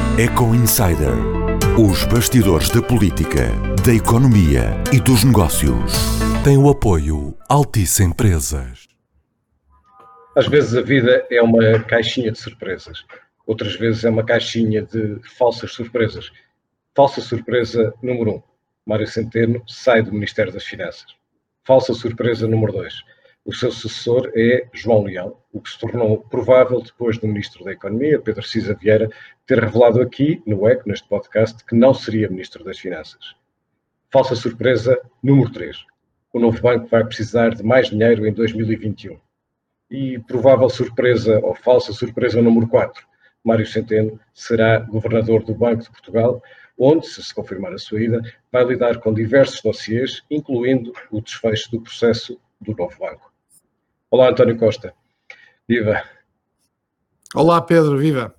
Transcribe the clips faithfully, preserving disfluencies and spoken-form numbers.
Eco Insider. Os bastidores da política, da economia e dos negócios. Tem o apoio Altice Empresas. Às vezes a vida é uma caixinha de surpresas. Outras vezes é uma caixinha de falsas surpresas. Falsa surpresa número um. Mário Centeno sai do Ministério das Finanças. Falsa surpresa número dois. O seu sucessor é João Leão, o que se tornou provável depois do Ministro da Economia, Pedro Cisa Vieira, ter revelado aqui, no Eco, neste podcast, que não seria Ministro das Finanças. Falsa surpresa número três. O novo banco vai precisar de mais dinheiro em dois mil e vinte e um. E provável surpresa, ou falsa surpresa número quatro. Mário Centeno será governador do Banco de Portugal, onde, se se confirmar a sua ida, vai lidar com diversos dossiês, incluindo o desfecho do processo do novo banco. Olá, António Costa. Viva. Olá, Pedro. Viva.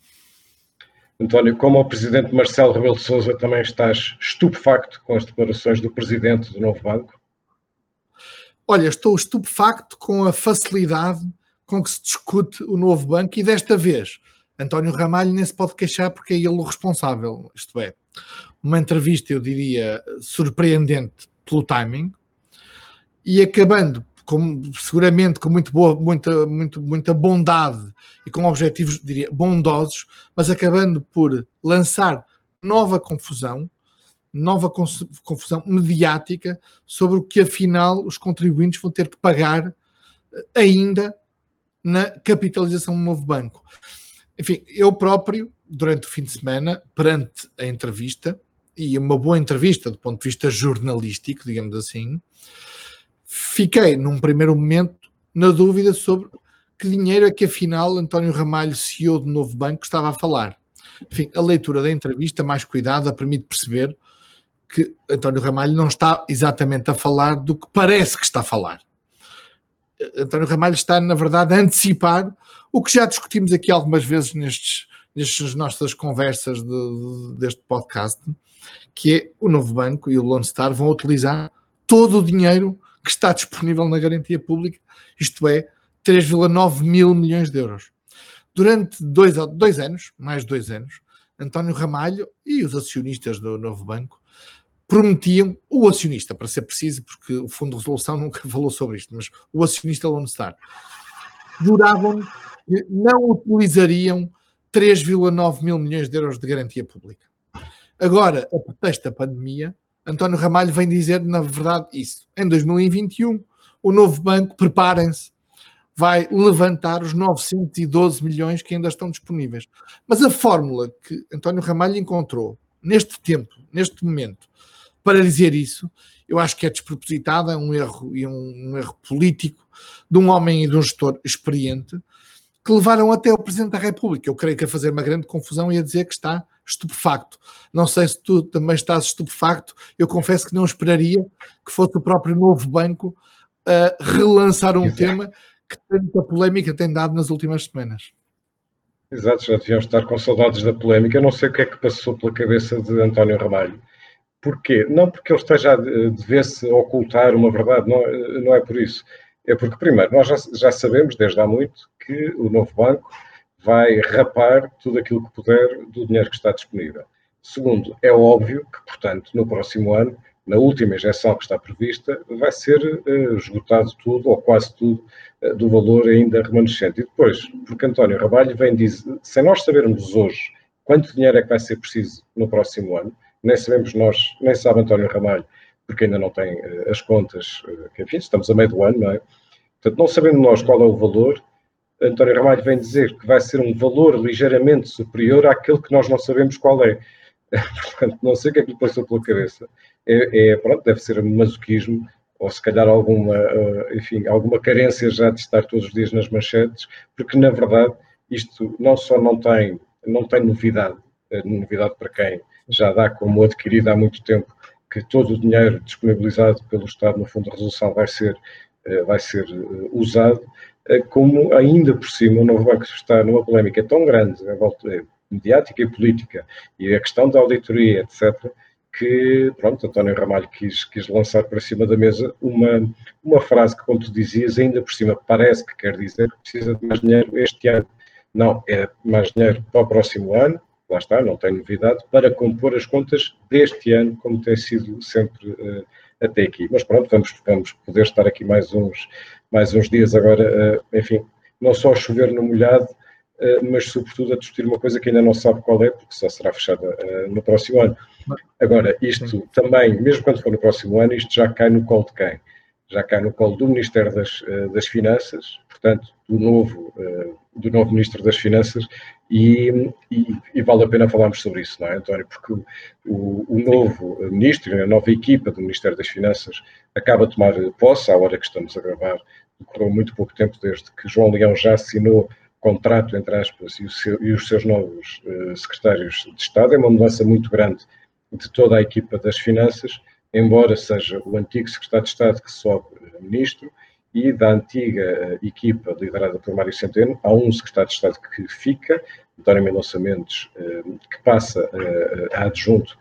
António, como o presidente Marcelo Rebelo de Sousa, também estás estupefacto com as declarações do presidente do novo banco? Olha, estou estupefacto com a facilidade com que se discute o novo banco e desta vez António Ramalho nem se pode queixar porque é ele o responsável. Isto é, uma entrevista, eu diria, surpreendente pelo timing e acabando com, seguramente com muito boa, muita, muito, muita bondade e com objetivos, diria, bondosos, mas acabando por lançar nova confusão, nova confusão mediática sobre o que afinal os contribuintes vão ter que pagar ainda na capitalização do novo banco. Enfim, eu próprio, durante o fim de semana, perante a entrevista, e uma boa entrevista do ponto de vista jornalístico, digamos assim, fiquei num primeiro momento na dúvida sobre que dinheiro é que afinal António Ramalho, C E O do novo banco, estava a falar. Enfim, a leitura da entrevista, mais cuidada, permite perceber que António Ramalho não está exatamente a falar do que parece que está a falar. António Ramalho está, na verdade, a antecipar o que já discutimos aqui algumas vezes nestes, nestas nossas conversas de, de, deste podcast, que é o novo banco e o Lone Star vão utilizar todo o dinheiro que está disponível na garantia pública, isto é, três vírgula nove mil milhões de euros. Durante dois, dois anos, mais de dois anos, António Ramalho e os acionistas do novo banco prometiam, o acionista, para ser preciso, porque o Fundo de Resolução nunca falou sobre isto, mas o acionista Lone Star, juravam que não utilizariam três vírgula nove mil milhões de euros de garantia pública. Agora, a pretexto da pandemia, António Ramalho vem dizer, na verdade, isso. Em dois mil e vinte e um, o novo banco, preparem-se, vai levantar os novecentos e doze milhões que ainda estão disponíveis. Mas a fórmula que António Ramalho encontrou, neste tempo, neste momento, para dizer isso, eu acho que é despropositada, um erro e um, um erro político de um homem e de um gestor experiente que levaram até o Presidente da República. Eu creio que a fazer uma grande confusão e a dizer que está estupefacto. Não sei se tu também estás estupefacto, eu confesso que não esperaria que fosse o próprio novo banco a relançar um Exato. tema que tanta polémica tem dado nas últimas semanas. Exato, já deviam estar com saudades da polémica. Eu não sei o que é que passou pela cabeça de António Ramalho. Porquê? Não porque ele esteja a dever-se ocultar uma verdade, não, não é por isso. É porque, primeiro, nós já, já sabemos desde há muito que o novo banco vai rapar tudo aquilo que puder do dinheiro que está disponível. Segundo, é óbvio que, portanto, no próximo ano, na última injeção que está prevista, vai ser uh, esgotado tudo, ou quase tudo, uh, do valor ainda remanescente. E depois, porque António Ramalho vem dizer, sem nós sabermos hoje quanto dinheiro é que vai ser preciso no próximo ano, nem sabemos nós, nem sabe António Ramalho, porque ainda não tem uh, as contas, uh, que enfim, estamos a meio do ano, não é? Portanto, não sabendo nós qual é o valor, António Ramalho vem dizer que vai ser um valor ligeiramente superior àquele que nós não sabemos qual é. Portanto, não sei o que é que lhe passou pela cabeça. É, é, pronto, deve ser masoquismo, ou se calhar alguma, uh, enfim, alguma carência já de estar todos os dias nas manchetes, porque, na verdade, isto não só não tem, não tem novidade, uh, novidade para quem já dá como adquirido há muito tempo, que todo o dinheiro disponibilizado pelo Estado no Fundo de Resolução vai ser, uh, vai ser uh, usado, uh, como ainda por cima o novo banco está numa polémica tão grande, em volta, uh, mediática e política, e a questão da auditoria, etcétera, que, pronto, António Ramalho quis, quis lançar para cima da mesa uma, uma frase que, como tu dizias, ainda por cima parece que quer dizer que precisa de mais dinheiro este ano. Não, é mais dinheiro para o próximo ano, lá está, não tem novidade, para compor as contas deste ano, como tem sido sempre uh, até aqui. Mas pronto, vamos, vamos poder estar aqui mais uns, mais uns dias agora, uh, enfim, não só a chover no molhado, uh, mas sobretudo a discutir uma coisa que ainda não sabe qual é, porque só será fechada uh, no próximo ano. Agora, isto Sim. também, mesmo quando for no próximo ano, isto já cai no colo de quem? Já cai no colo do Ministério das, das Finanças, portanto, do novo, do novo Ministro das Finanças, e, e, e vale a pena falarmos sobre isso, não é, António? Porque o, o novo Ministro, a nova equipa do Ministério das Finanças acaba de tomar posse, à hora que estamos a gravar, decorreu muito pouco tempo desde que João Leão já assinou contrato, entre aspas, e, o seu, e os seus novos uh, secretários de Estado. É uma mudança muito grande de toda a equipa das finanças, embora seja o antigo secretário de Estado que sobe ministro, e da antiga equipa liderada por Mário Centeno, há um secretário de Estado que fica, António Mendonça Mendes, que passa a adjunto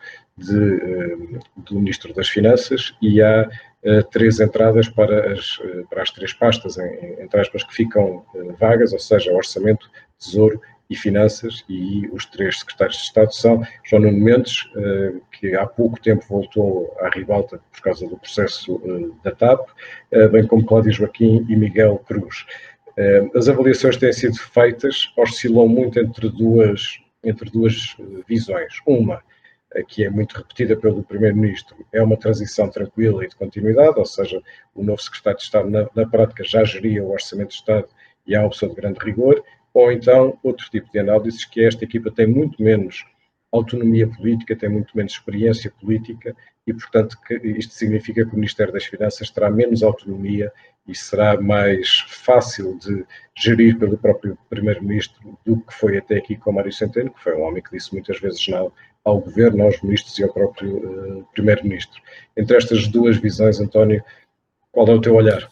de, do Ministro das Finanças, e há três entradas para as, para as três pastas, entre aspas, que ficam vagas, ou seja, Orçamento, Tesouro e Finanças, e os três secretários de Estado são João Nuno Mendes, que há pouco tempo voltou à ribalta por causa do processo da T A P, bem como Cláudio Joaquim e Miguel Cruz. As avaliações têm sido feitas, oscilam muito entre duas, entre duas visões. Uma, que é muito repetida pelo Primeiro-Ministro, é uma transição tranquila e de continuidade, ou seja, o novo secretário de Estado, na, na prática, já geria o Orçamento de Estado e há uma opção de grande rigor. Ou então, outro tipo de análises, que esta equipa tem muito menos autonomia política, tem muito menos experiência política e, portanto, que isto significa que o Ministério das Finanças terá menos autonomia e será mais fácil de gerir pelo próprio Primeiro-Ministro do que foi até aqui com Mário Centeno, que foi um homem que disse muitas vezes não ao Governo, aos Ministros e ao próprio uh, Primeiro-Ministro. Entre estas duas visões, António, qual é o teu olhar?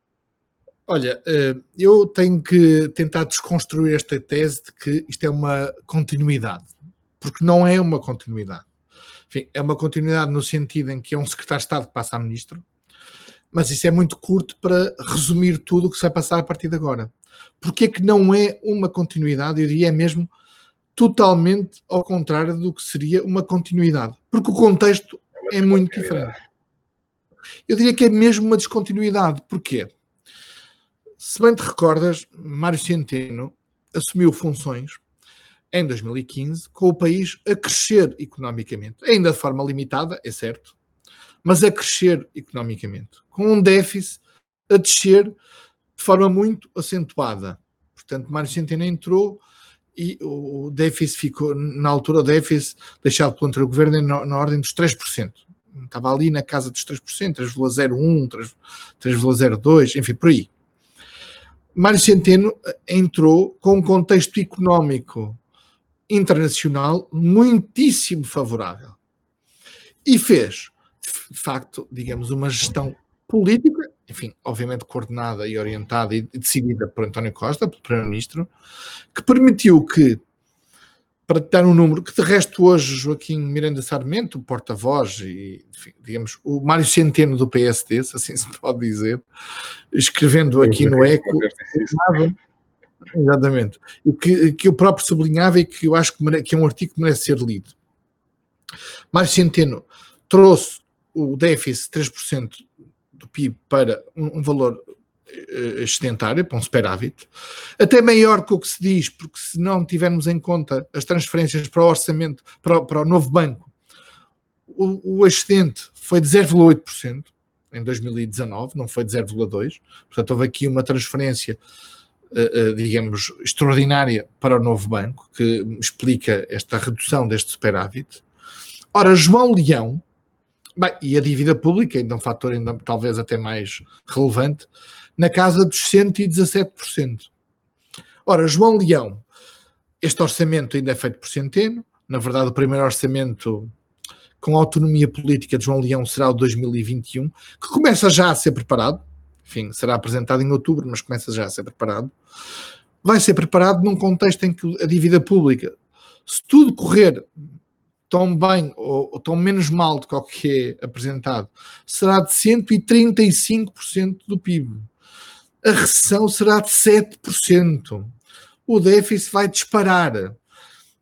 Olha, eu tenho que tentar desconstruir esta tese de que isto é uma continuidade, porque não é uma continuidade. Enfim, é uma continuidade no sentido em que é um secretário de Estado que passa a ministro, mas isso é muito curto para resumir tudo o que se vai passar a partir de agora. Porque é que não é uma continuidade? Eu diria mesmo totalmente ao contrário do que seria uma continuidade, porque o contexto é, é muito diferente. Eu diria que é mesmo uma descontinuidade. Porquê? Se bem te recordas, Mário Centeno assumiu funções em dois mil e quinze com o país a crescer economicamente, ainda de forma limitada, é certo, mas a crescer economicamente, com um déficit a descer de forma muito acentuada. Portanto, Mário Centeno entrou e o déficit ficou, na altura o déficit deixado pelo anterior governo na, na ordem dos três por cento. Estava ali na casa dos três por cento, três vírgula zero um, três vírgula zero dois, enfim, por aí. Mário Centeno entrou com um contexto económico internacional muitíssimo favorável e fez, de facto, digamos, uma gestão política, enfim, obviamente coordenada e orientada e decidida por António Costa, pelo Primeiro-Ministro, que permitiu que, para dar um número, que de resto hoje Joaquim Miranda Sarmento, o porta-voz e, enfim, digamos, o Mário Centeno do P S D, se assim se pode dizer, escrevendo aqui no Eco, exatamente, e que, que eu próprio sublinhava e que eu acho que, mere, que é um artigo que merece ser lido. Mário Centeno trouxe o déficit três por cento do P I B para um, um valor excedentário, para um superávit, até maior que o que se diz, porque se não tivermos em conta as transferências para o orçamento, para o, para o novo banco, o, o excedente foi de zero vírgula oito por cento em dois mil e dezanove, não foi de zero vírgula dois por cento, portanto houve aqui uma transferência, uh, uh, digamos, extraordinária para o novo banco, que explica esta redução deste superávit. Ora, João Leão, bem, e a dívida pública, ainda um fator ainda, talvez até mais relevante, na casa dos cento e dezassete por cento. Ora, João Leão, este orçamento ainda é feito por Centeno, na verdade o primeiro orçamento com autonomia política de João Leão será o de dois mil e vinte e um, que começa já a ser preparado, enfim, será apresentado em outubro, mas começa já a ser preparado. Vai ser preparado num contexto em que a dívida pública, se tudo correr tão bem ou, ou tão menos mal do que é apresentado, será de cento e trinta e cinco por cento do P I B. A recessão será de sete por cento. O déficit vai disparar.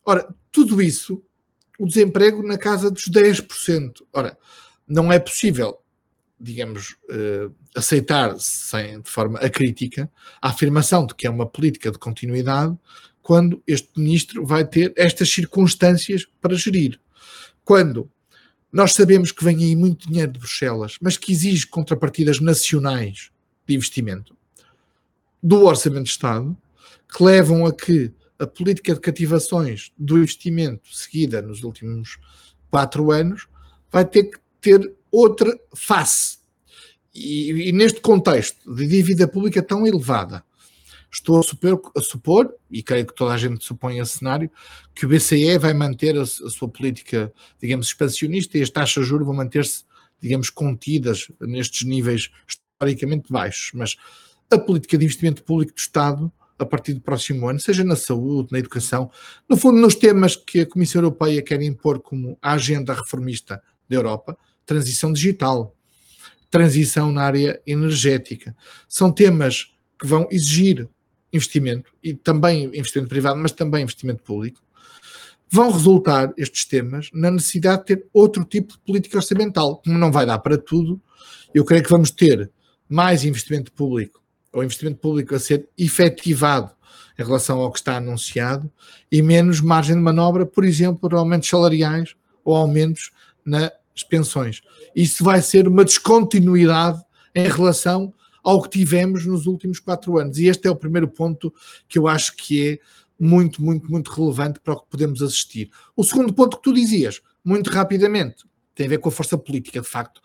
Ora, tudo isso, o desemprego na casa dos dez por cento. Ora, não é possível, digamos, uh, aceitar sem, de forma acrítica a afirmação de que é uma política de continuidade quando este ministro vai ter estas circunstâncias para gerir. Quando nós sabemos que vem aí muito dinheiro de Bruxelas, mas que exige contrapartidas nacionais de investimento do Orçamento de Estado, que levam a que a política de cativações do investimento seguida nos últimos quatro anos vai ter que ter outra face. E, e neste contexto de dívida pública tão elevada, estou a supor, a supor, e creio que toda a gente supõe esse cenário, que o B C E vai manter a, a sua política, digamos, expansionista e as taxas de juros vão manter-se, digamos, contidas nestes níveis historicamente baixos. Mas a política de investimento público do Estado, a partir do próximo ano, seja na saúde, na educação, no fundo nos temas que a Comissão Europeia quer impor como a agenda reformista da Europa, transição digital, transição na área energética, são temas que vão exigir investimento, e também investimento privado, mas também investimento público, vão resultar estes temas na necessidade de ter outro tipo de política orçamental. Como não vai dar para tudo, eu creio que vamos ter mais investimento público, ou investimento público a ser efetivado em relação ao que está anunciado, e menos margem de manobra, por exemplo, para aumentos salariais ou aumentos nas pensões. Isso vai ser uma descontinuidade em relação ao que tivemos nos últimos quatro anos. E este é o primeiro ponto que eu acho que é muito, muito, muito relevante para o que podemos assistir. O segundo ponto que tu dizias, muito rapidamente, tem a ver com a força política. De facto,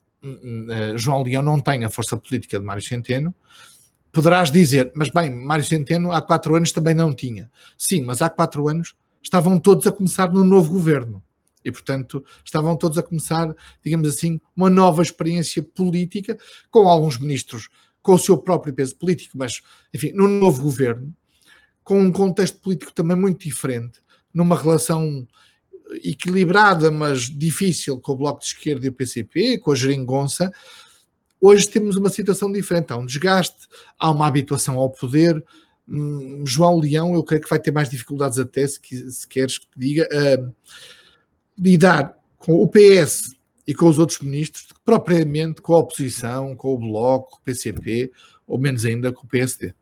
João Leão não tem a força política de Mário Centeno. Poderás dizer, mas bem, Mário Centeno há quatro anos também não tinha. Sim, mas há quatro anos estavam todos a começar no novo governo. E, portanto, estavam todos a começar, digamos assim, uma nova experiência política, com alguns ministros com o seu próprio peso político, mas, enfim, no novo governo, com um contexto político também muito diferente, numa relação equilibrada, mas difícil com o Bloco de Esquerda e o P C P, com a geringonça. Hoje temos uma situação diferente. Há um desgaste, há uma habituação ao poder. Hum, João Leão, eu creio que vai ter mais dificuldades até, se, se queres que diga, uh, lidar com o P S e com os outros ministros, propriamente com a oposição, com o Bloco, com o P C P, ou menos ainda com o P S D.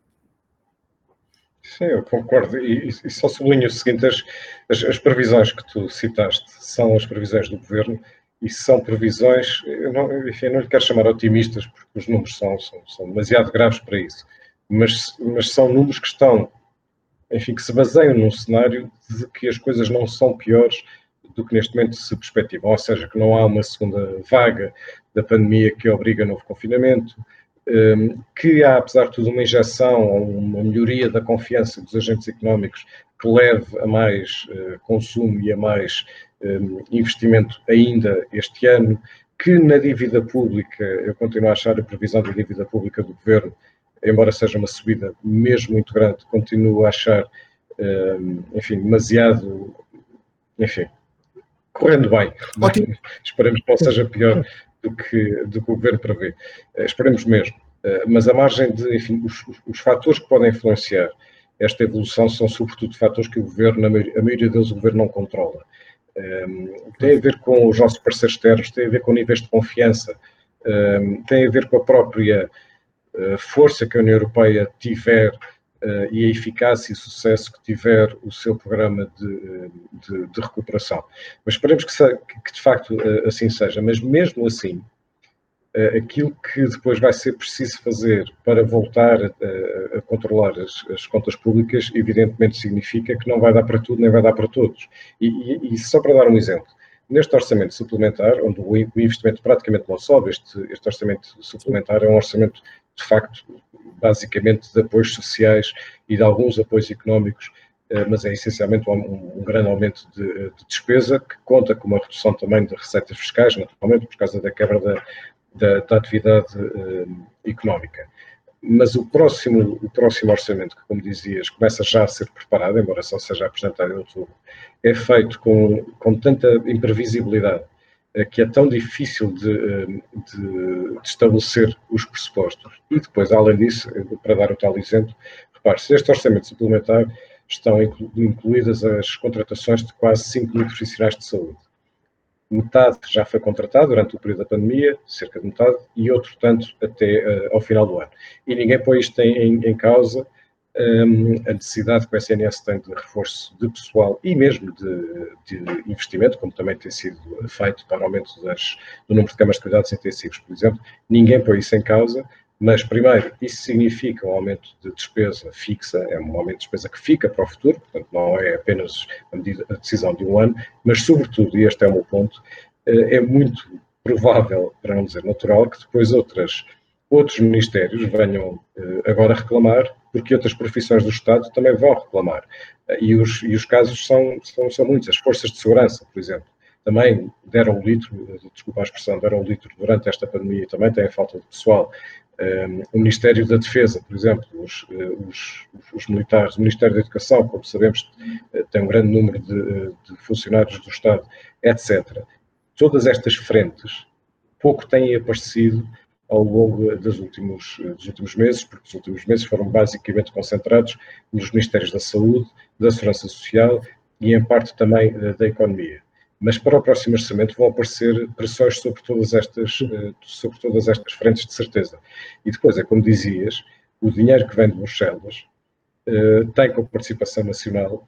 Sim, eu concordo. E, e só sublinho o seguinte, as, as, as previsões que tu citaste são as previsões do Governo e são previsões, eu não, enfim, eu não lhe quero chamar otimistas, porque os números são, são, são demasiado graves para isso, mas, mas são números que estão, enfim, que se baseiam num cenário de que as coisas não são piores do que neste momento se perspectivam, ou seja, que não há uma segunda vaga da pandemia que obriga a novo confinamento, que há, apesar de tudo, uma injeção ou uma melhoria da confiança dos agentes económicos que leve a mais consumo e a mais investimento ainda este ano, que na dívida pública, eu continuo a achar a previsão da dívida pública do Governo, embora seja uma subida mesmo muito grande, continuo a achar, enfim, demasiado, enfim, correndo bem. Ótimo. Esperemos que não seja pior do que, do que o Governo prevê. Esperemos mesmo. Mas a margem de, enfim, os, os fatores que podem influenciar esta evolução são sobretudo fatores que o Governo, a maioria, a maioria deles o Governo não controla. Tem a ver com os nossos parceiros externos, tem a ver com níveis de confiança, tem a ver com a própria força que a União Europeia tiver Uh, e a eficácia e sucesso que tiver o seu programa de, de, de recuperação. Mas esperemos que, se, que de facto uh, assim seja. Mas mesmo assim, uh, aquilo que depois vai ser preciso fazer para voltar a, a controlar as, as contas públicas, evidentemente significa que não vai dar para tudo, nem vai dar para todos. E, e, e só para dar um exemplo, neste orçamento suplementar, onde o investimento praticamente não sobe, este, este orçamento suplementar é um orçamento, de facto, basicamente de apoios sociais e de alguns apoios económicos, mas é essencialmente um, um grande aumento de, de despesa, que conta com uma redução também de receitas fiscais, naturalmente, por causa da quebra da, da, da atividade uh, económica. Mas o próximo, o próximo orçamento, que, como dizias, começa já a ser preparado, embora só seja apresentado em outubro, é feito com, com tanta imprevisibilidade, que é tão difícil de, de, de estabelecer os pressupostos. E depois, além disso, para dar o tal exemplo, repare, se este orçamento suplementar estão incluídas as contratações de quase cinco mil profissionais de saúde. Metade já foi contratado durante o período da pandemia, cerca de metade, e outro tanto até uh, ao final do ano. E ninguém põe isto em, em, em causa, um, a necessidade que o S N S tem de reforço de pessoal e mesmo de, de investimento, como também tem sido feito para o aumento das, do número de camas de cuidados intensivos, por exemplo. Ninguém põe isso em causa, mas primeiro, isso significa um aumento de despesa fixa, é um aumento de despesa que fica para o futuro, portanto não é apenas a, medida, a decisão de um ano, mas sobretudo, e este é o meu ponto, é muito provável, para não dizer natural, que depois outras, outros ministérios venham agora reclamar, porque outras profissões do Estado também vão reclamar. E os, e os casos são, são, são muitos. As forças de segurança, por exemplo, também deram o litro, desculpa a expressão, deram o litro durante esta pandemia e também têm falta de pessoal. Um, o Ministério da Defesa, por exemplo, os, os, os militares, o Ministério da Educação, como sabemos, tem um grande número de, de funcionários do Estado, etcétera. Todas estas frentes pouco têm aparecido ao longo dos últimos, dos últimos meses, porque os últimos meses foram basicamente concentrados nos Ministérios da Saúde, da Segurança Social e, em parte, também da Economia. Mas para o próximo orçamento vão aparecer pressões sobre todas estas, sobre todas estas frentes, de certeza. E depois, é como dizias, o dinheiro que vem de Bruxelas tem como participação nacional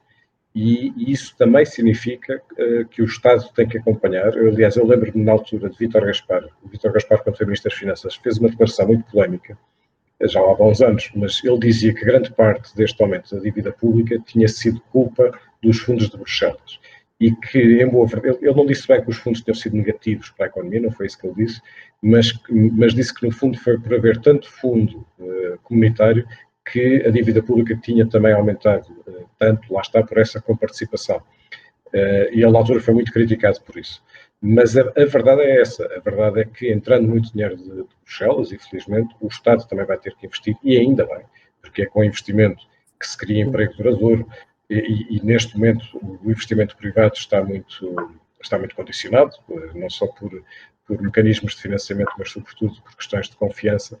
e isso também significa que o Estado tem que acompanhar. Eu, aliás, eu lembro-me na altura de Vítor Gaspar, o Vítor Gaspar, quando foi Ministro das Finanças, fez uma declaração muito polémica, já há bons anos, mas ele dizia que grande parte deste aumento da dívida pública tinha sido culpa dos fundos de Bruxelas. E que, em boa verdade, ele não disse bem que os fundos tinham sido negativos para a economia, não foi isso que ele disse, mas, mas disse que, no fundo, foi por haver tanto fundo uh, comunitário que a dívida pública tinha também aumentado uh, tanto, lá está, por essa comparticipação. Uh, e ele, na altura, foi muito criticado por isso. Mas a, a verdade é essa, a verdade é que, entrando muito dinheiro de, de Bruxelas, infelizmente, o Estado também vai ter que investir, e ainda bem, porque é com investimento que se cria emprego duradouro. E, e neste momento o investimento privado está muito, está muito condicionado, não só por, por mecanismos de financiamento, mas sobretudo por questões de confiança,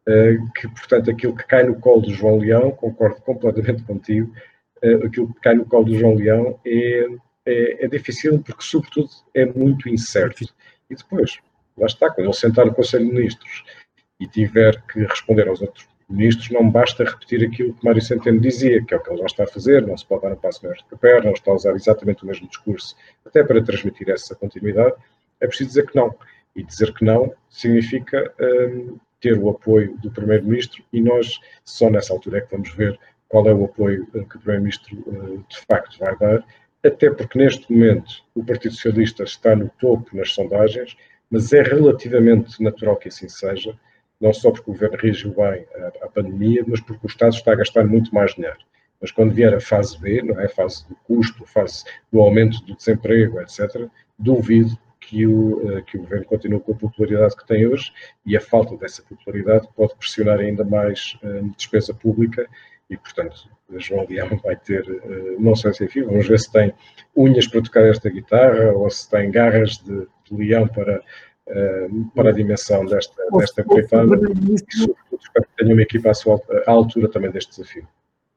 que, portanto, aquilo que cai no colo do João Leão, concordo completamente contigo, aquilo que cai no colo do João Leão é, é, é difícil porque, sobretudo, é muito incerto. E depois, lá está, quando ele sentar no Conselho de Ministros e tiver que responder aos outros ministros, não basta repetir aquilo que Mário Centeno dizia, que é o que ele já está a fazer, não se pode dar um passo maior que a perna, não está a usar exatamente o mesmo discurso, até para transmitir essa continuidade, é preciso dizer que não. E dizer que não significa um, ter o apoio do Primeiro-Ministro e nós, só nessa altura é que vamos ver qual é o apoio uh, que o Primeiro-Ministro uh, de facto vai dar, até porque neste momento o Partido Socialista está no topo nas sondagens, mas é relativamente natural que assim seja, não só porque o Governo reagiu bem à, à pandemia, mas porque o Estado está a gastar muito mais dinheiro. Mas quando vier a fase B, não é? A fase do custo, a fase do aumento do desemprego, etcétera, duvido que o, que o Governo continue com a popularidade que tem hoje e a falta dessa popularidade pode pressionar ainda mais uh, despesa pública e, portanto, João Leão vai ter, uh, não sei se enfim, vamos ver se tem unhas para tocar esta guitarra ou se tem garras de, de leão para... Uh, para a dimensão desta, desta empreitada e, sobretudo, espero que tenha uma equipa à, sua, à altura também deste desafio.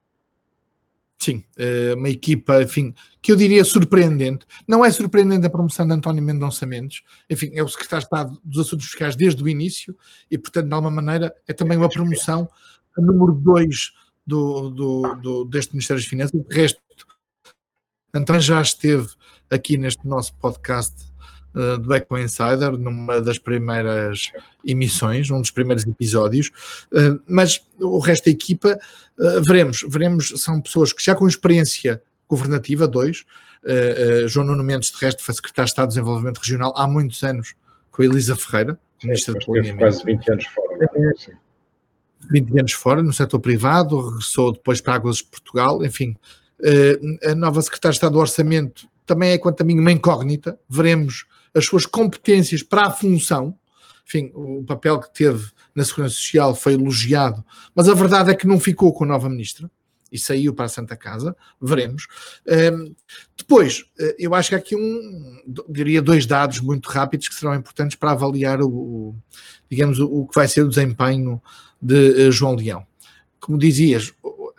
Sim, uma equipa, enfim, que eu diria surpreendente. Não é surpreendente a promoção de António Mendonça Mendes, enfim, é o secretário de Estado dos Assuntos Fiscais desde o início e, portanto, de alguma maneira, é também uma promoção a número dois do, do, do, deste Ministério das Finanças. De resto, António já esteve aqui neste nosso podcast Uh, do Eco Insider, numa das primeiras emissões, um dos primeiros episódios, uh, mas o resto da equipa, uh, veremos, veremos, são pessoas que já com experiência governativa, dois, uh, uh, João Nuno Mendes, de resto, foi secretário de Estado de Desenvolvimento Regional há muitos anos, com a Elisa Ferreira, ministra de Planeamento. Quase vinte anos fora. Sim. vinte anos fora, no setor privado, regressou depois para Águas de Portugal, enfim, uh, a nova secretária de Estado do Orçamento também é, quanto a mim, uma incógnita, veremos as suas competências para a função, enfim, o papel que teve na Segurança Social foi elogiado, mas a verdade é que não ficou com a nova ministra e saiu para a Santa Casa, veremos. Um, depois, eu acho que há aqui um, diria dois dados muito rápidos que serão importantes para avaliar o, o digamos, o, o que vai ser o desempenho de uh, João Leão. Como dizias,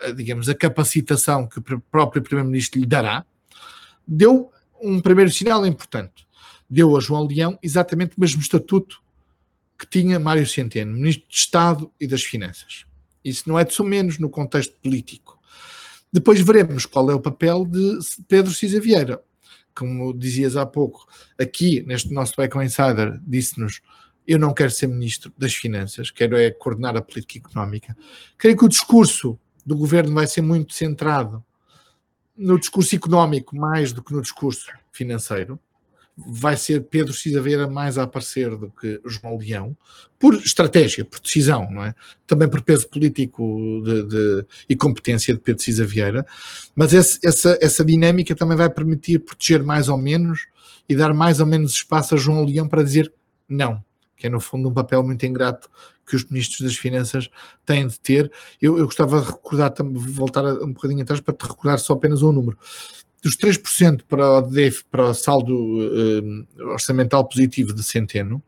digamos, a capacitação que o próprio Primeiro-Ministro lhe dará, deu um primeiro sinal importante. Deu a João Leão exatamente o mesmo estatuto que tinha Mário Centeno, Ministro de Estado e das Finanças. Isso não é de menos no contexto político. Depois veremos qual é o papel de Pedro Cisa Vieira. Como dizias há pouco, aqui neste nosso Econ Insider disse-nos: eu não quero ser Ministro das Finanças, quero é coordenar a política económica. Creio que o discurso do governo vai ser muito centrado no discurso económico mais do que no discurso financeiro. Vai ser Pedro Cisa Vieira mais a aparecer do que João Leão, por estratégia, por decisão, não é? Também por peso político de, de, e competência de Pedro Cisa Vieira, mas esse, essa, essa dinâmica também vai permitir proteger mais ou menos e dar mais ou menos espaço a João Leão para dizer não, que é no fundo um papel muito ingrato que os ministros das Finanças têm de ter. Eu, eu gostava de recordar, voltar um bocadinho atrás para te recordar só apenas um número. Dos três por cento para o, D F, para o saldo uh, orçamental positivo de Centeno,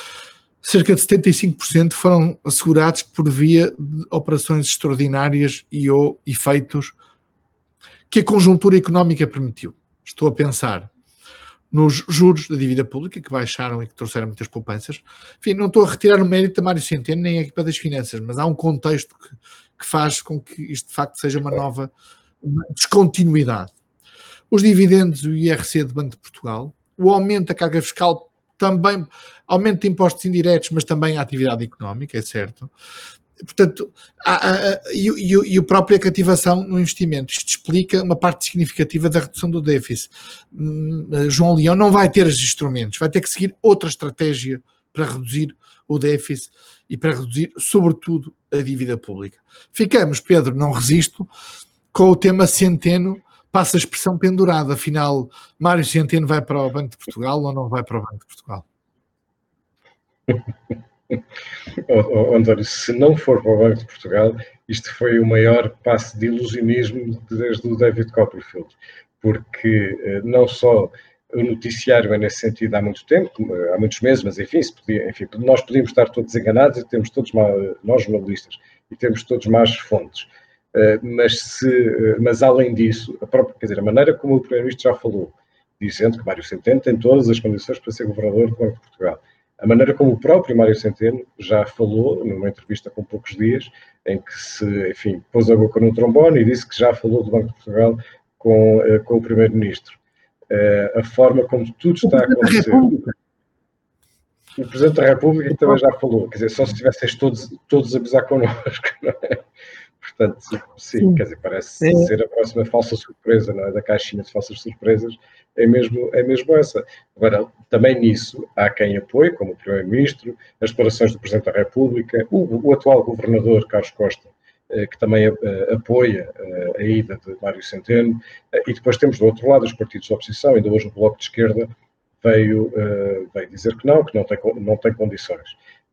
cerca de setenta e cinco por cento foram assegurados por via de operações extraordinárias e ou efeitos que a conjuntura económica permitiu. Estou a pensar nos juros da dívida pública, que baixaram e que trouxeram muitas poupanças. Enfim, não estou a retirar o mérito a Mário Centeno nem a equipa das Finanças, mas há um contexto que, que faz com que isto de facto seja uma nova uma descontinuidade. Os dividendos do I R C do Banco de Portugal, o aumento da carga fiscal, também aumento de impostos indiretos, mas também a atividade económica, é certo. Portanto, há, há, e, e, e a própria cativação no investimento. Isto explica uma parte significativa da redução do déficit. Hum, João Leão não vai ter os instrumentos, vai ter que seguir outra estratégia para reduzir o déficit e para reduzir, sobretudo, a dívida pública. Ficamos, Pedro, não resisto, com o tema Centeno, passa a expressão pendurada. Afinal, Mário Centeno vai para o Banco de Portugal ou não vai para o Banco de Portugal? Oh, oh, António, se não for para o Banco de Portugal, isto foi o maior passo de ilusionismo desde o David Copperfield, porque eh, não só o noticiário é nesse sentido há muito tempo, há muitos meses, mas enfim, se podia, enfim nós podíamos estar todos enganados e temos todos, nós jornalistas, e temos todos más fontes. Uh, mas, se, uh, mas além disso, a própria, quer dizer, a maneira como o Primeiro-Ministro já falou, dizendo que Mário Centeno tem todas as condições para ser governador do Banco de Portugal, a maneira como o próprio Mário Centeno já falou, numa entrevista com poucos dias, em que se, enfim, pôs a boca no trombone e disse que já falou do Banco de Portugal com, uh, com o Primeiro-Ministro. Uh, a forma como tudo está a acontecer. O Presidente da República também já falou, quer dizer, só se estivessem todos, todos a abusar connosco, não é? Portanto, sim, sim, quer dizer, parece é. ser a próxima falsa surpresa, não é? Da caixinha de falsas surpresas, é mesmo, é mesmo essa. Agora, também nisso, há quem apoie, como o Primeiro-Ministro, as declarações do Presidente da República, o, o atual Governador, Carlos Costa, eh, que também uh, apoia uh, a ida de Mário Centeno, uh, e depois temos do outro lado os partidos de oposição, ainda hoje o Bloco de Esquerda veio, uh, veio dizer que não, que não tem, não tem condições.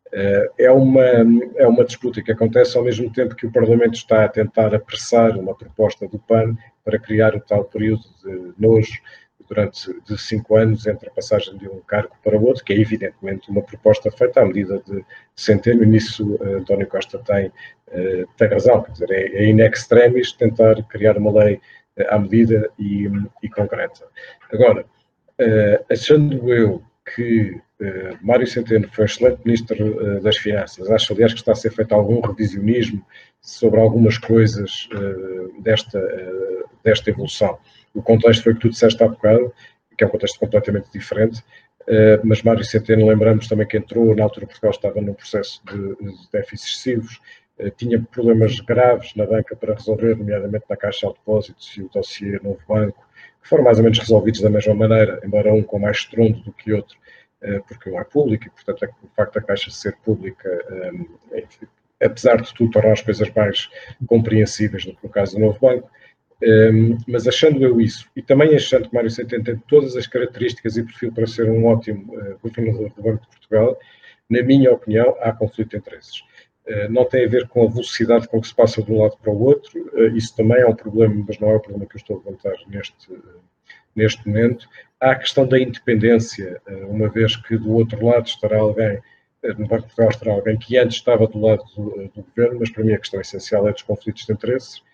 É uma, é uma disputa que acontece ao mesmo tempo que o Parlamento está a tentar apressar uma proposta do P A N para criar o tal período de nojo durante de cinco anos entre a passagem de um cargo para o outro, que é evidentemente uma proposta feita à medida de Centeno, e nisso uh, António Costa tem, uh, tem razão, quer dizer, é, é in extremis tentar criar uma lei uh, à medida e, e concreta. Agora, uh, achando eu que Uh, Mário Centeno foi um excelente Ministro uh, das Finanças. Acho, aliás, que está a ser feito algum revisionismo sobre algumas coisas uh, desta, uh, desta evolução. O contexto foi o que tu disseste há bocado, que é um contexto completamente diferente, uh, mas Mário Centeno, lembramos também que entrou, na altura Portugal estava num processo de, de déficits excessivos, uh, tinha problemas graves na banca para resolver, nomeadamente na Caixa de Depósitos e o dossiê Novo Banco, que foram mais ou menos resolvidos da mesma maneira, embora um com mais estrondo do que outro, porque não é público e, portanto, o facto da Caixa ser pública, um, enfim, apesar de tudo, torna as coisas mais compreensíveis do que no caso do Novo Banco. Um, mas achando eu isso, e também achando que Mário Centeno tem todas as características e perfil para ser um ótimo uh, governador do Banco de Portugal, na minha opinião, há conflito de interesses. Uh, não tem a ver com a velocidade com que se passa de um lado para o outro, uh, isso também é um problema, mas não é o problema que eu estou a levantar neste uh, neste momento. Há a questão da independência, uma vez que do outro lado estará alguém, no Banco de Portugal estará alguém que antes estava do lado do, do governo, mas para mim a questão essencial é dos conflitos de interesses.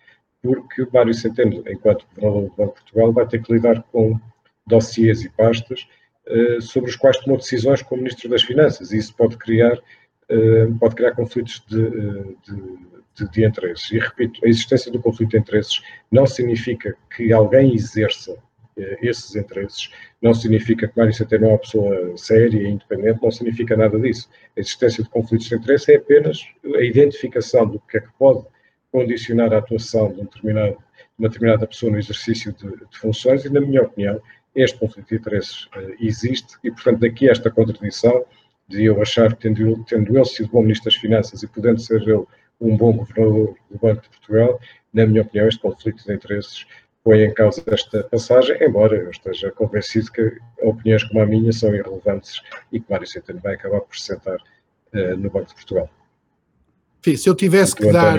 porque Mário Centeno, enquanto governador do Banco de Portugal, vai ter que lidar com dossiês e pastas uh, sobre os quais tomou decisões como Ministro das Finanças, e isso pode criar, uh, pode criar conflitos de, de, de, de interesses. E, repito, a existência do conflito de interesses não significa que alguém exerça uh, esses interesses, não significa que Mário Centeno é uma pessoa séria e independente, não significa nada disso. A existência de conflitos de interesse é apenas a identificação do que é que pode condicionar a atuação de, um determinado, de uma determinada pessoa no exercício de, de funções e, na minha opinião, este conflito de interesses uh, existe e, portanto, daqui esta contradição de eu achar que, tendo, tendo ele sido bom Ministro das Finanças e podendo ser ele um bom Governador do Banco de Portugal, na minha opinião, este conflito de interesses põe em causa esta passagem, embora eu esteja convencido que opiniões como a minha são irrelevantes e que Mário Centeno vai acabar por se sentar uh, no Banco de Portugal. Sim, se eu tivesse que dar...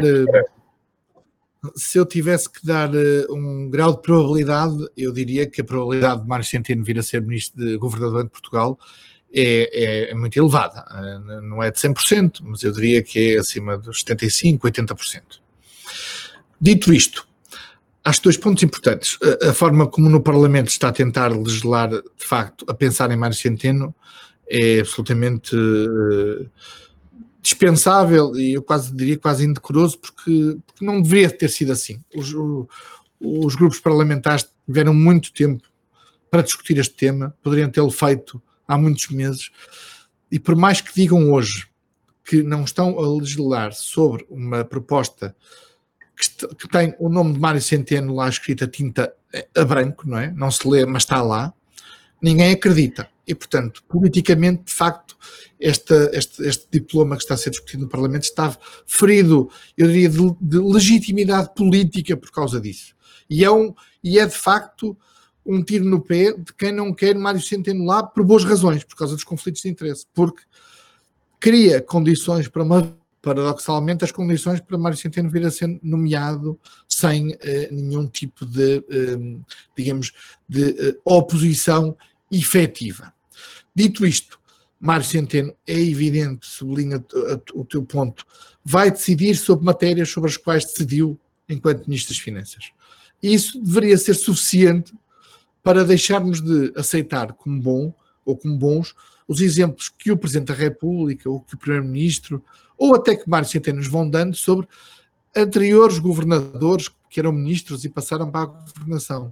Se eu tivesse que dar uh, um grau de probabilidade, eu diria que a probabilidade de Mário Centeno vir a ser Ministro de Governador de Portugal é, é, é muito elevada. Uh, não é de cem por cento, mas eu diria que é acima dos setenta e cinco por cento, oitenta por cento. Dito isto, há dois pontos importantes. A, a forma como no Parlamento está a tentar legislar, de facto, a pensar em Mário Centeno é absolutamente... Uh, dispensável e eu quase diria quase indecoroso porque, porque não deveria ter sido assim. Os, o, os grupos parlamentares tiveram muito tempo para discutir este tema, poderiam tê-lo feito há muitos meses e por mais que digam hoje que não estão a legislar sobre uma proposta que, est- que tem o nome de Mário Centeno lá escrito a tinta a branco, não é? Não se lê, mas está lá, ninguém acredita. E, portanto, politicamente, de facto, esta, este, este diploma que está a ser discutido no Parlamento está ferido, eu diria, de, de legitimidade política por causa disso. E é, um, e é, de facto, um tiro no pé de quem não quer Mário Centeno lá por boas razões, por causa dos conflitos de interesse, porque cria condições para uma, paradoxalmente, as condições para Mário Centeno vir a ser nomeado sem eh, nenhum tipo de, eh, digamos, de eh, oposição efetiva. Dito isto, Mário Centeno, é evidente, sublinha o teu ponto, vai decidir sobre matérias sobre as quais decidiu enquanto Ministro das Finanças. E isso deveria ser suficiente para deixarmos de aceitar como bom ou como bons os exemplos que o Presidente da República ou que o Primeiro-Ministro ou até que Mário Centeno nos vão dando sobre anteriores governadores que eram ministros e passaram para a governação.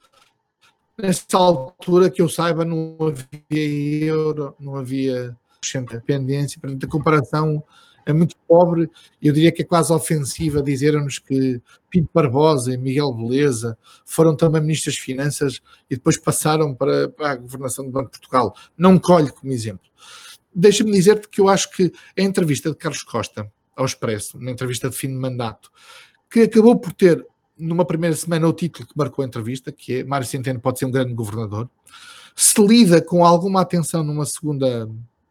Nessa altura, que eu saiba, não havia euro, não havia dependência, portanto a comparação é muito pobre, eu diria que é quase ofensiva dizer-nos que Pinto Barbosa e Miguel Beleza foram também ministros das Finanças e depois passaram para, para a governação do Banco de Portugal. Não colhe como exemplo. Deixa-me dizer-te que eu acho que a entrevista de Carlos Costa ao Expresso, uma entrevista de fim de mandato, que acabou por ter numa primeira semana o título que marcou a entrevista, que é Mário Centeno pode ser um grande governador, se lida com alguma atenção numa segunda,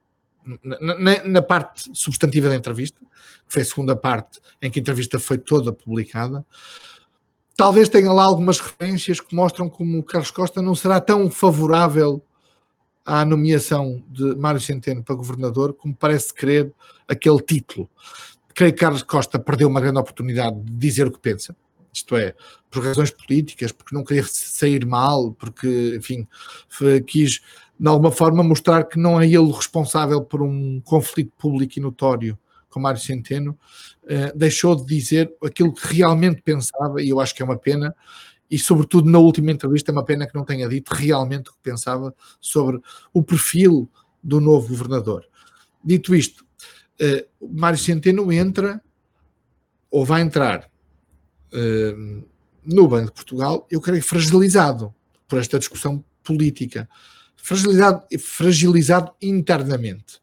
na, na, na parte substantiva da entrevista, que foi a segunda parte em que a entrevista foi toda publicada, talvez tenha lá algumas referências que mostram como o Carlos Costa não será tão favorável à nomeação de Mário Centeno para governador como parece querer aquele título. Creio que Carlos Costa perdeu uma grande oportunidade de dizer o que pensa, isto é, por razões políticas, porque não queria sair mal, porque, enfim, quis, de alguma forma, mostrar que não é ele responsável por um conflito público e notório com Mário Centeno, eh, deixou de dizer aquilo que realmente pensava, e eu acho que é uma pena, e sobretudo na última entrevista é uma pena que não tenha dito realmente o que pensava sobre o perfil do novo governador. Dito isto, eh, Mário Centeno entra, ou vai entrar, Uh, no Banco de Portugal, eu creio fragilizado por esta discussão política, fragilizado, fragilizado internamente.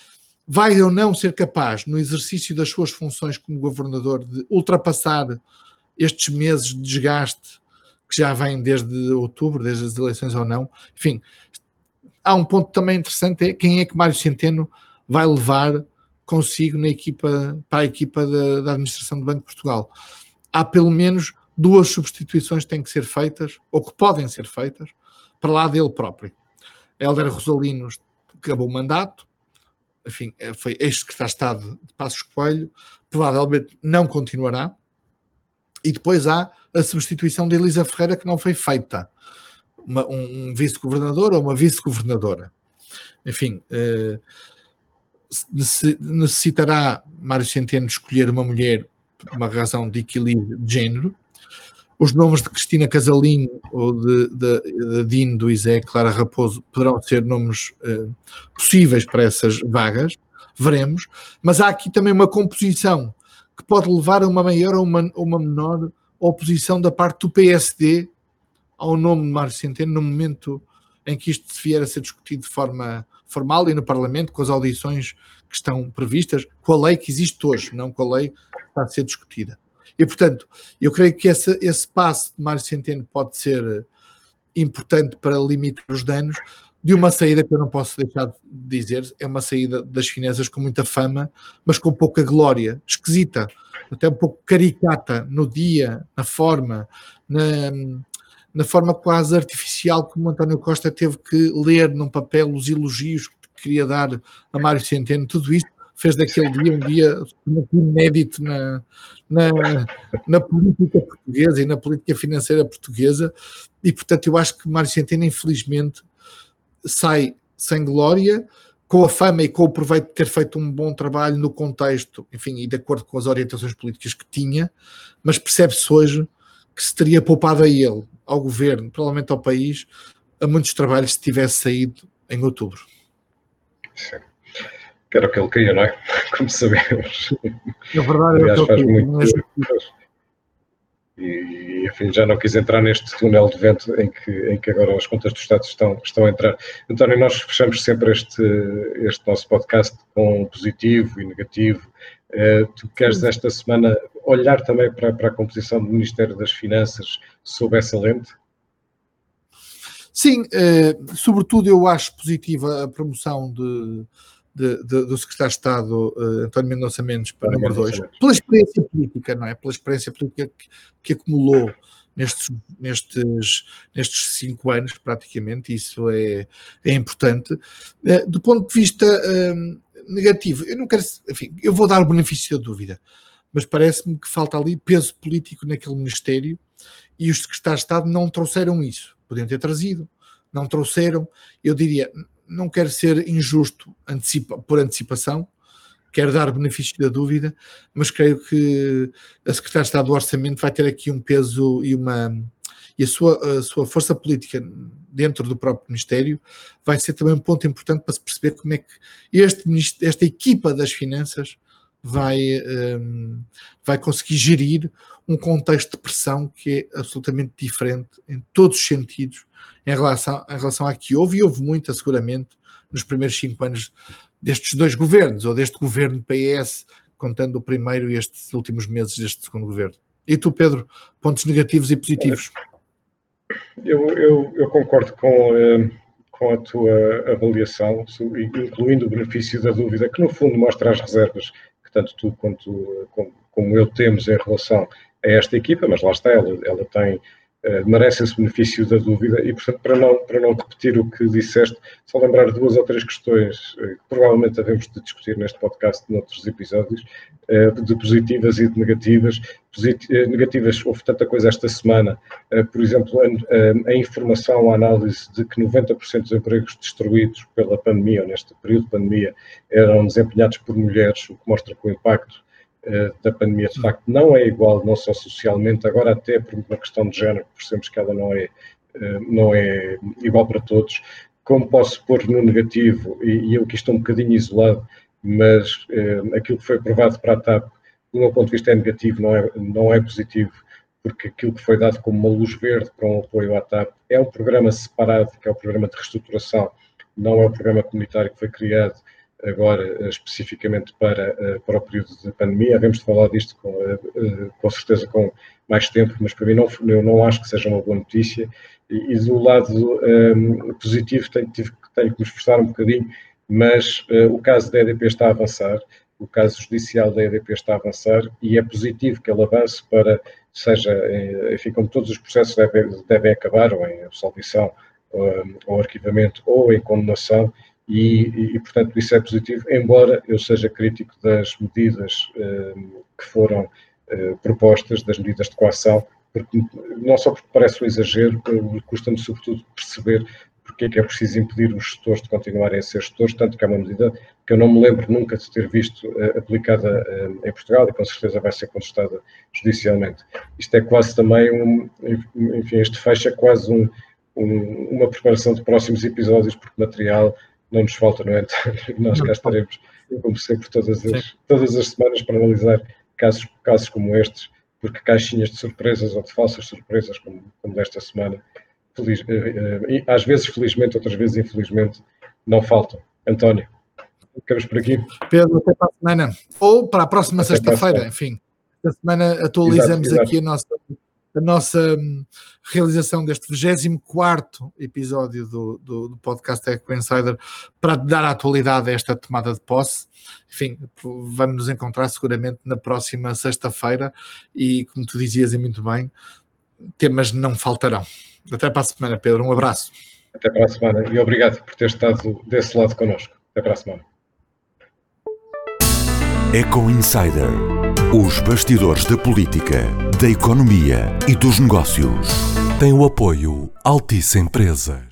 Vai ou não ser capaz, no exercício das suas funções como governador, de ultrapassar estes meses de desgaste que já vêm desde outubro, desde as eleições ou não? Enfim, há um ponto também interessante, é quem é que Mário Centeno vai levar consigo na equipa, para a equipa da, da administração do Banco de Portugal. Há pelo menos duas substituições que têm que ser feitas, ou que podem ser feitas, para lá dele próprio. Hélder Rosalino acabou o mandato, enfim, foi ex-secretário de Estado de Passos Coelho, provavelmente não continuará, E depois há a substituição de Elisa Ferreira, que não foi feita. Uma, um, um vice-governador ou uma vice-governadora. Enfim, eh, necessitará Mário Centeno escolher uma mulher por uma razão de equilíbrio de género. Os nomes de Cristina Casalinho ou de, de, de Dino do I S E, Clara Raposo, poderão ser nomes eh, possíveis para essas vagas, veremos. Mas há aqui também uma composição que pode levar a uma maior ou uma, uma menor oposição da parte do P S D ao nome de Mário Centeno, no momento em que isto se vier a ser discutido de forma formal e no Parlamento, com as audições que estão previstas, com a lei que existe hoje, não com a lei que está a ser discutida. E, portanto, eu creio que esse, esse passo de Mário Centeno pode ser importante para limitar os danos de uma saída que eu não posso deixar de dizer, é uma saída das finanças com muita fama, mas com pouca glória, esquisita, até um pouco caricata no dia, na forma, na, na forma quase artificial como António Costa teve que ler num papel os elogios que queria dar a Mário Centeno. Tudo isto fez daquele dia um dia inédito na, na, na política portuguesa e na política financeira portuguesa, e portanto eu acho que Mário Centeno, infelizmente, sai sem glória, com a fama e com o proveito de ter feito um bom trabalho no contexto, enfim, e de acordo com as orientações políticas que tinha, mas percebe-se hoje que se teria poupado a ele, ao governo, provavelmente ao país, a muitos trabalhos se tivesse saído em outubro. Sim. Que era o que ele queria, não é? Como sabemos. Na verdade, aliás, é o que faz ele muito. queria. E, enfim, já não quis entrar neste túnel de vento em que, em que agora as contas do Estado estão, estão a entrar. António, nós fechamos sempre este, este nosso podcast com positivo e negativo. Uh, tu queres esta semana olhar também para, para a composição do Ministério das Finanças sob essa lente? Sim, uh, sobretudo eu acho positiva a promoção de... De, de, do secretário de Estado uh, António Mendonça Mendes para número dois, pela experiência política, não é? Pela experiência política que, que acumulou nestes, nestes, nestes cinco anos, praticamente, isso é, é importante. Uh, do ponto de vista uh, negativo, eu não quero, enfim, eu vou dar o benefício da dúvida, mas parece-me que falta ali peso político naquele Ministério e os secretários de Estado não trouxeram isso. Podiam ter trazido, não trouxeram, eu diria... Não quero ser injusto antecipa, por antecipação, quero dar benefício da dúvida, mas creio que a Secretária de Estado do Orçamento vai ter aqui um peso e, uma, e a, sua, a sua força política dentro do próprio Ministério vai ser também um ponto importante para se perceber como é que este, esta equipa das finanças vai, um, vai conseguir gerir um contexto de pressão que é absolutamente diferente em todos os sentidos em relação, em relação a que houve, e houve muita seguramente nos primeiros cinco anos destes dois governos, ou deste governo P S, contando o primeiro e estes últimos meses deste segundo governo. E tu, Pedro, pontos negativos e positivos? Eu, eu, eu concordo com, uh, com a tua avaliação, incluindo o benefício da dúvida, que no fundo mostra as reservas que tanto tu quanto como, como eu temos em relação a esta equipa, mas lá está, ela, ela tem... Uh, merece esse benefício da dúvida e, portanto, para não, para não repetir o que disseste, só lembrar duas ou três questões uh, que provavelmente devemos de discutir neste podcast noutros episódios, uh, de positivas e de negativas. Posit uh, negativas, houve tanta coisa esta semana, uh, por exemplo, a, a informação, a análise de que noventa por cento dos empregos destruídos pela pandemia, ou neste período de pandemia, eram desempenhados por mulheres, o que mostra que o impacto da pandemia, de facto, não é igual, não só socialmente, agora até por uma questão de género, percebemos que ela não é, não é igual para todos. Como posso pôr no negativo, e eu aqui estou um bocadinho isolado, mas eh, aquilo que foi aprovado para a TAP, do meu ponto de vista é negativo, não é, não é positivo, porque aquilo que foi dado como uma luz verde para um apoio à TAP é um programa separado, que é o programa de reestruturação, não é o programa comunitário que foi criado agora especificamente para, para o período de pandemia. Havemos de falar disto com, com certeza com mais tempo, mas para mim não, eu não acho que seja uma boa notícia. E, e do lado um, positivo tenho, tive, tenho que me esforçar um bocadinho, mas uh, o caso da E D P está a avançar, o caso judicial da E D P está a avançar e é positivo que ele avance para, seja, enfim, como todos os processos devem, devem acabar, ou em absolvição, ou, ou arquivamento, ou em condenação. E, e, e, portanto, isso é positivo, embora eu seja crítico das medidas um, que foram uh, propostas, das medidas de coação, porque, não só porque parece um exagero, custa-me sobretudo perceber porque é que é preciso impedir os gestores de continuarem a ser gestores, tanto que é uma medida que eu não me lembro nunca de ter visto uh, aplicada uh, em Portugal e com certeza vai ser contestada judicialmente. Isto é quase também um, enfim, este fecha quase um, um, uma preparação de próximos episódios, porque material não nos falta, não é? Nós cá estaremos, como sempre, todas as, todas as semanas para analisar casos, casos como estes, porque caixinhas de surpresas ou de falsas surpresas, como, como desta semana, feliz, eh, às vezes felizmente, outras vezes infelizmente, não faltam. António, ficamos por aqui. Pedro, até para a semana. Ou para a próxima sexta-feira, enfim. Esta semana atualizamos exato, exato. aqui a nossa, a nossa um, realização deste vigésimo quarto episódio do, do, do podcast Eco Insider para dar a atualidade a esta tomada de posse. Enfim, vamos nos encontrar seguramente na próxima sexta-feira e, como tu dizias e muito bem, temas não faltarão. Até para a semana, Pedro. Um abraço. Até para a semana e obrigado por ter estado desse lado connosco. Até para a semana. Eco Insider. Os bastidores da política, da economia e dos negócios. Tem o apoio Altice Empresa.